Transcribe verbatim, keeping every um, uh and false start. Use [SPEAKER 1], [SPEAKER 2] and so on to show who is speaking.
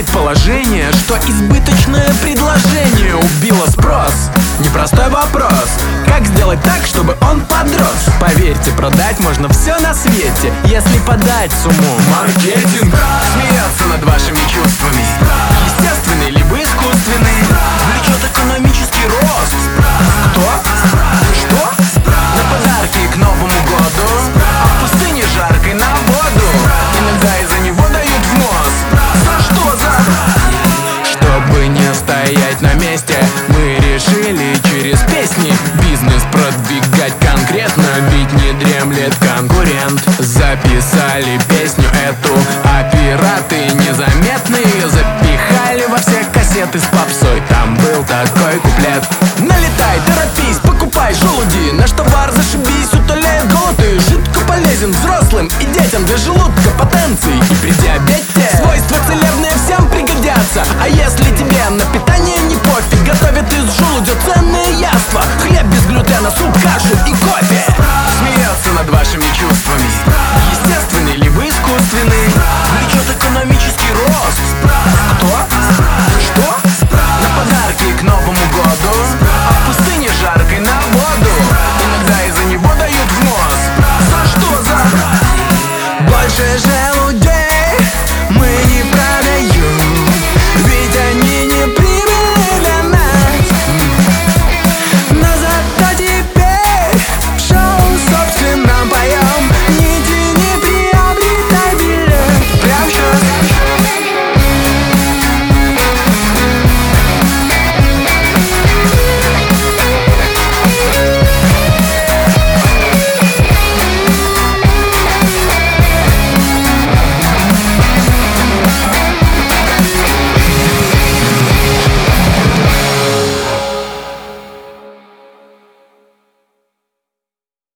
[SPEAKER 1] Предположение, что избыточное предложение убило спрос. Непростой вопрос: как сделать так, чтобы он подрос? Поверьте, продать можно все на свете, если подать с умом. Маркетинг смеется над вашими чувствами, естественный либо искусственный, влечет экономический рост. Кто? Что? На подарки к Новому году, а в пустыне жаркой на воду. Иногда из-за него дают в нос. За что? За... Чтобы не стоять на месте, мы решили через песни бизнес продвигать конкретно, ведь не дремлет конкурент. Записали песню эту, а пираты незаметные запихали во все кассеты с попсой. Там был такой куплет: налетай, торопись, покупай желуди, наш товар зашибись, утоляет голод и жутко полезен взрослым и детям для желудка потенций и предел.